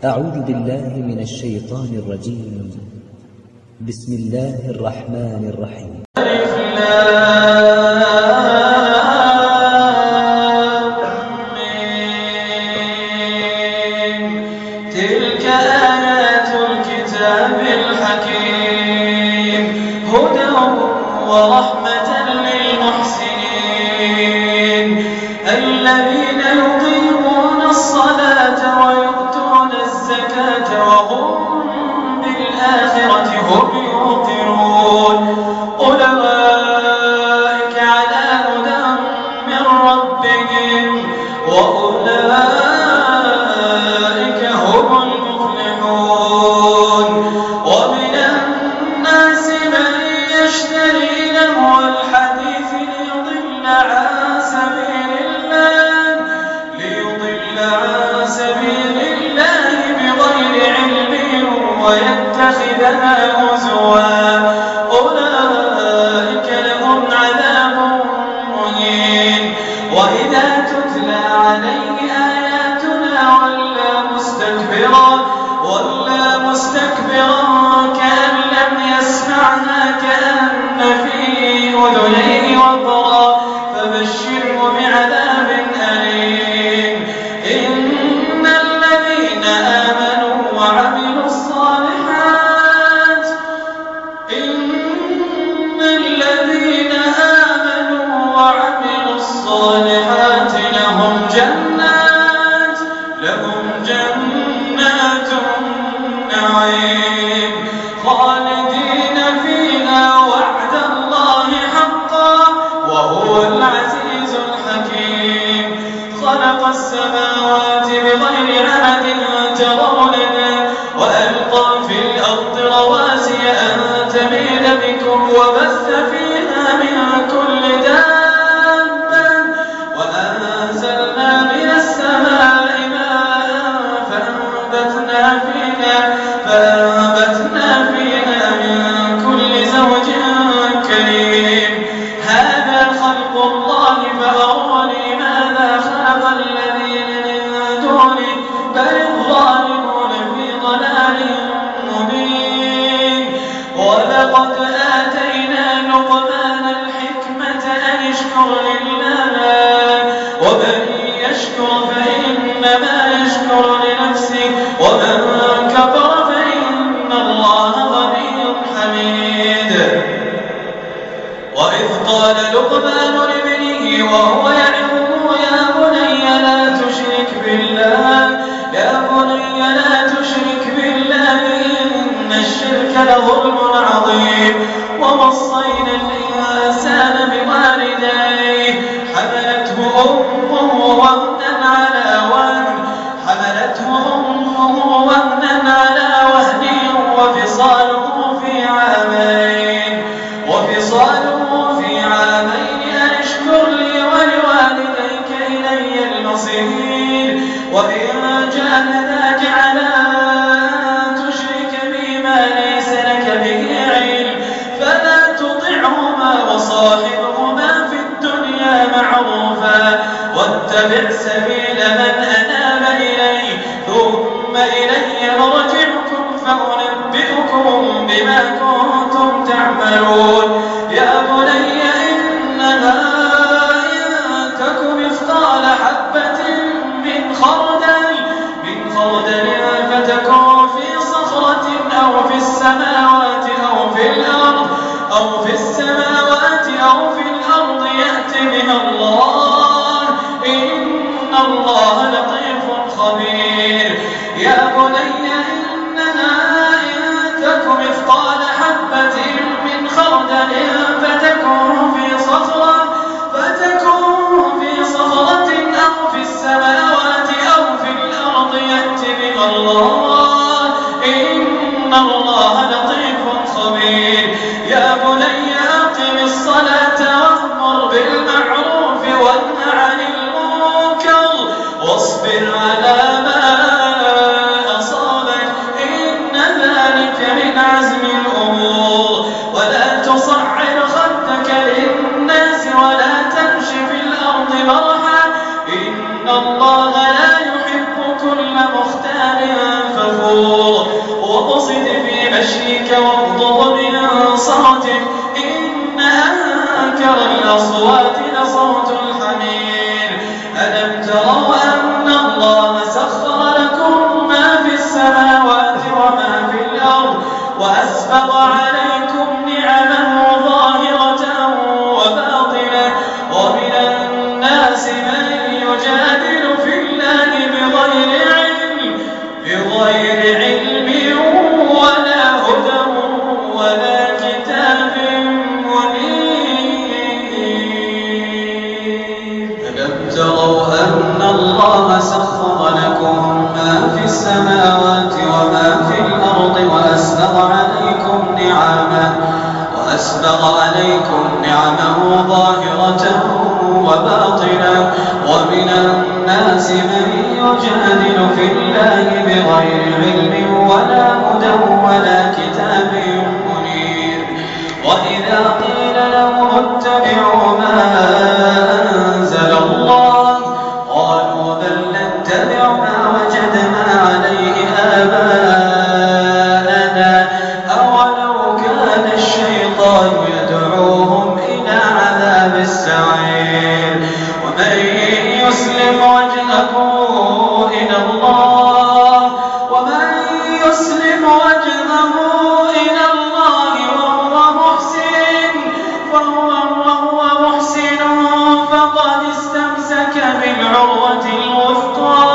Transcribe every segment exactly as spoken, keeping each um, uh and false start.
أعوذ بالله من الشيطان الرجيم. بسم الله الرحمن الرحيم. تلك آيات الكتاب الحكيم هدى ورحمة للمحسنين الذين يقيمون الصلاة ويؤتون الزكاة وهم بالآخرة هم يوقنون أولئك على هدى من ربهم وأولئك هم المفلحون ومن الناس من يشتري لهو الحديث ليضل عن سبيل الله ليضل عن سبيل الله بغير علم ويتخذها هزوا أولئك لهم عذاب مهين وإذا تتلى عليه آياتنا ولى مستكبرا ولى مستكبرا كأن لم يسمعها كأن في أذنيه وقرا فبشره بعذاب أليم إن الذين آمنوا وعملوا الصالحات إن الذين آمنوا وعملوا الصالحات لهم جنات لهم جنات النعيم خالدين فيها وعد الله حقا وهو العزيز الحكيم خلق السماوات بغير عمد ترونها وألقى في الأرض رواسي أن تميد بكم وبث فيها من كل دابة وأنزلنا من السماء ماء فأنبتنا فيها فأنبتنا فيها من كل زوج كريم هذا خلق الله فأروني ماذا خلق الذين من دونه بل الظالمون في ضلال مبين ولقد آتينا لقمان الحكمة أن اشكر لله ومن يشكر فإنما يشكر لنفسه ومن كفر فإن الله غني حميد وإذ قال لقمان لابنه وهو يعظه يا بني لا تشرك بالله يا بني لا تشرك بالله إن الشرك لظلم عظيم ووصينا الإنسان بوالديه حملته أمه وهنا على وهن حملته أمه وهنا على وهن وفصاله في عامين وفصاله في عامين أن اشكر لي ولوالديك إلي المصير وإن جاهداك على أن تشرك بي ما ليس لك به علم فلا تطعهما وصاحبهما في الدنيا معروفا واتبع سبيل من أناب إلي ثم إلي مرجعكم فأنبئكم بما كنتم تعملون يا بني إنها إن تك مثقال حبة من خردل من خردل فتكن في صخرة أو في السماوات أو في الأرض أو في السماوات أو في الأرض يأت بها الله إن الله لطيف خبير يا بني إنها إن تك مثقال حبة من خردل فتكن في صخرة فتكن في صخرة أو في السماوات أو في الأرض يأت بها الله إن الله لطيف خبير يا بني أقم الصلاة وأمر بالمعروف وانه عن المنكر واصبر على ما أصابك إن ذلك من عزم الأمور ولا تصعر خدك للناس ولا تمش في الأرض مرحا إن الله لا يحب كل مختال صوتك واغضض من صوتك إن أنكر الأصوات لصوت الحمير. ألم تروا أن الله سخر لكم ما في السماوات وما في الأرض وأسبغ عليكم نعمه ظاهرة وباطنة ومن الناس من يجادل في الله بغير علم بغير علم ولا هدى ولا كتاب منير. ألم تروا أن الله سخر لكم ما في السماوات وما في الأرض وأسبغ عليكم نعمه وأسبغ عليكم نعمه ظاهرة وباطنة ومن الناس من يجادل في الله بغير علم ولا هدى ولا كتاب منير. وإذا قيل لهم اتبعوا ما أنزل الله قالوا بل نتبع ما وجدنا عليه آباءنا أولو كان الشيطان يدعوهم إلى عذاب السعير. ومن يسلم وجهه إلى الله ومن يسلم وجهه إلى الله وهو محسن فهو وهو محسن فقد استمسك بالعروة الوثقى.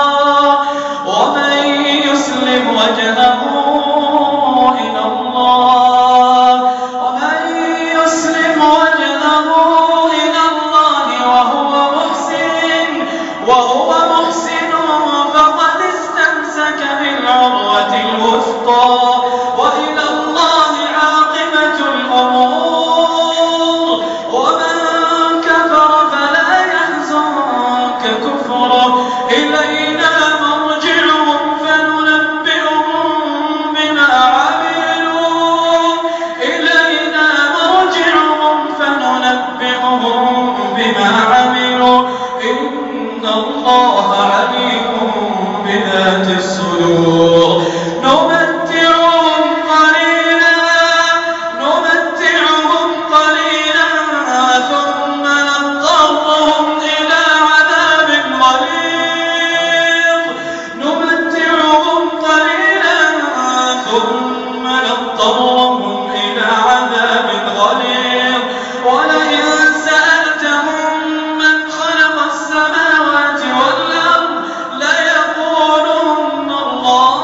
ومن يسلم وجهه إلى الله ومن يسلم وجهه إلى الله وهو محسن وهو محسن فقد استمسك بالعروة الوثقى وإلى الله عاقبة الأمور. ومن كفر فلا يحزنك كفره إلينا مرجعهم فننبئهم بما عملوا إلينا مرجعهم فننبئهم بما عملوا إن الله عليم بذات الصدور. نمتعهم قليلا نمتعهم قليلا ثم نضطرهم إلى عذاب غليظ نمتعهم قليلا ثم نضطرهم إلى عذاب غليظ. ولئن سألتهم من خلق السماوات والأرض ليقولن الله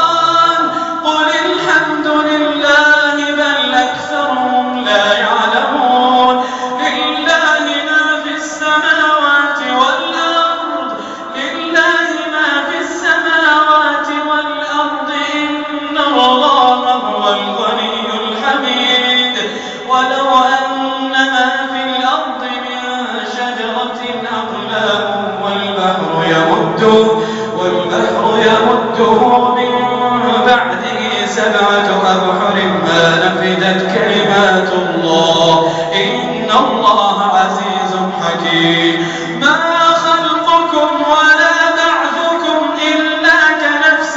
قل الحمد لله بل أكثرهم لا يعلمون. لله ما في السماوات والأرض لله ما في السماوات والأرض إن الله هو الغني الحميد. ولو أن ما في الأرض من شجرة أقلام والبحر يمده والبحر يمده من بعده سبعة أبحر ما نفدت كلمات الله إن الله عزيز حكيم. ما خلقكم ولا بعثكم إلا كنفس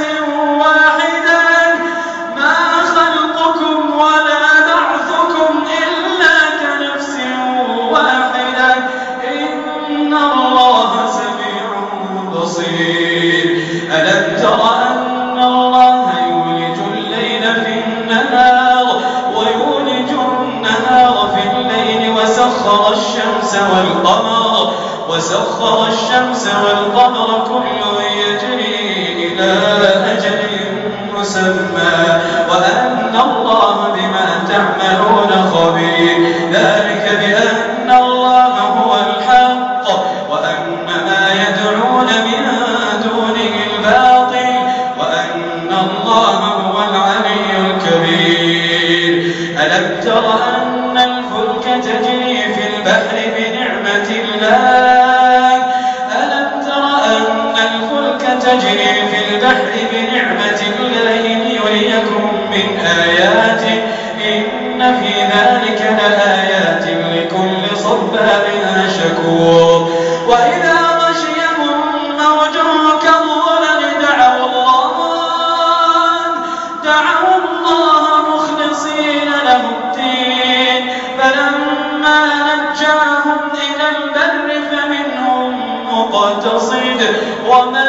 واحدة ما خلقكم ولا بعثكم إلا كنفس واحدة إن الله سميع بصير. ألم تر أن الله يولج الليل في النهار ويولج النهار في الليل وسخر الشمس والقمر وسخر الشمس والقمر كل يجري إلى أجل مسمى وأن الله بما تعملون خبير. ذلك بأن الله هو الحق وأن ما يدعون من دونه الباطل وأن الله هو العلي الكبير. ألم تر أن الفلك تجري في البحر بنعمة الله ألم تر أن الفلك تجري في البحر بنعمة الله ليريكم من آياته إن في ذلك لآيات لكل صبار شكور. وإذا غشيهم موج كالظلل دعوا الله دعوا الله مقتصد وما